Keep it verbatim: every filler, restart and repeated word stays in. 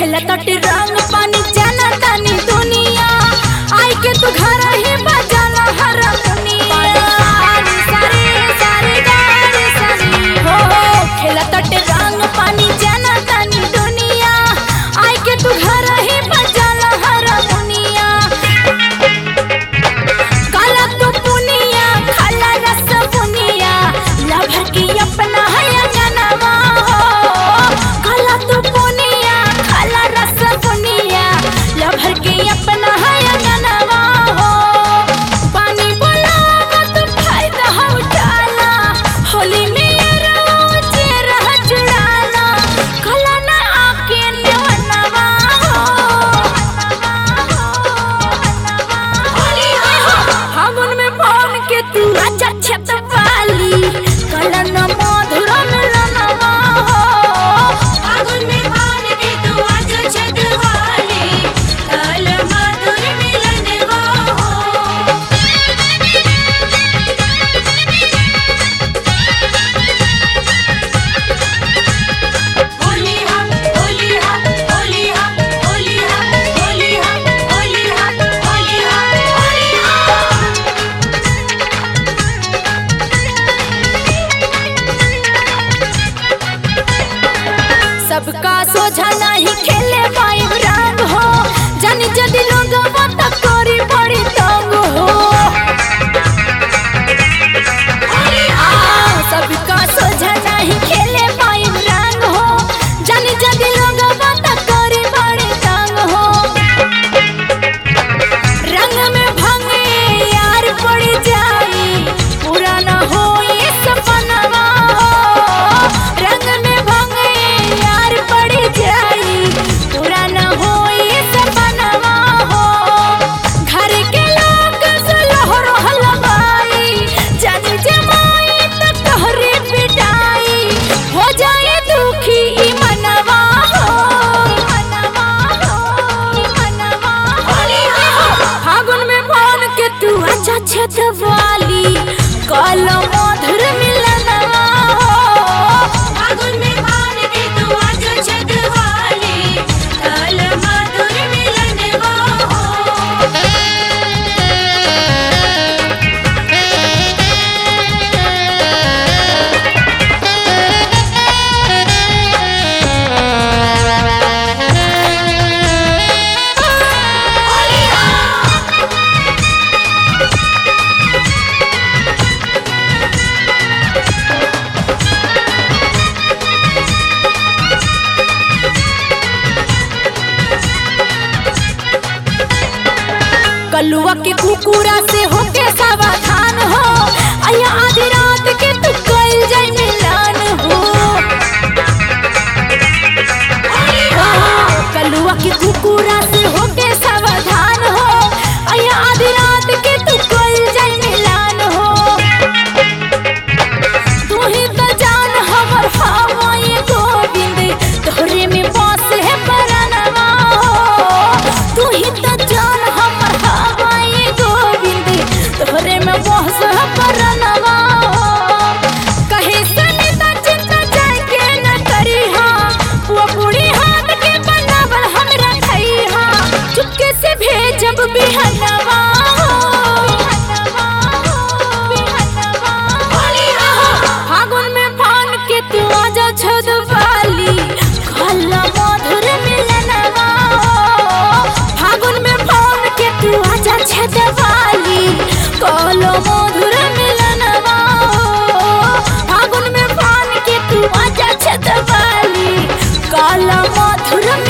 खेलत रंग पानी जाना तानी दुनिया आई के तू घर ही बजाना हारमोनिया सारे सारे गारे सारी हो खेलत रंग पानी जाना तानी दुनिया आई के तू घर ही बजाना हारमोनिया काला तू पुनिया खाला रस पुनिया लभर की अपना है जनवा हो काला तू पुनिया खाला रस पुनिया लभर की अपना है जनवा हो पानी बोलावा तू फायदा हो डाला होली में रोजे रह जुड़ाना काला ना आके नेवनवा हो होली हो फागुन में पान के तू आजा छत वाली काला ना मधुर मिलनवा हो फागुन में पान के तू आजा छत वाली काला मधुर मिलनवा हो होली हम होली हम होली हम होली हम होली हम होली हम होली हम होली हम सबका सोझा नहीं खेले पाई रंग हो जानी जदी लोग बात करी बड़ी तंग हो आ, सबका सोझा नहीं खेले पाई रंग हो जानी जदी लोग बात करी बड़ी तंग हो रंग में भंगे यार पड़ी जाई पूरा न हो ये सपनवा हो रंग में भंगे यार पड़ी जाई पूरा न हो ये सपनवा हो घर के लोग सुलह रहलवाई जानी जमाई त तोहरे पिटाई हो जाए दुखी ई मनवा हो मनवा हो मनवा होली हो फागुन में पान के तू आजा छत वाली काला मधुर मिलनवा हो फागुन में पान के तू आजा छत वाली काला मधुर मिलनवा हो होली हो कलुआ के कुकुरा से होके सावधान हो अया आधी रात के तू कइल जाई मिलान हो कलुआ के कुकुरा से होके सावधान हो अया आधी रात के तू कइल जाई मिलान हो तू ही तो जान हमर हवा ये गोविंद तोहरे में बस है परनवा हो तू ही तो जान हमर हवा ये गोविंद तोहरे में बस है परनवा हो कहे सनिता चिंता जाए के न करी हां वो बूढ़ी हाथ के बनावल हमरा खई हां चुपके से भेजब बिहनवा होली हो फागुन में पान के तू आजा छत वाली काला मधुर मिलनवा हो फागुन में पान के तू आजा छत वाली काला मधुर मिलनवा हो फागुन में पान के तू आजा छत वाली काला मधुर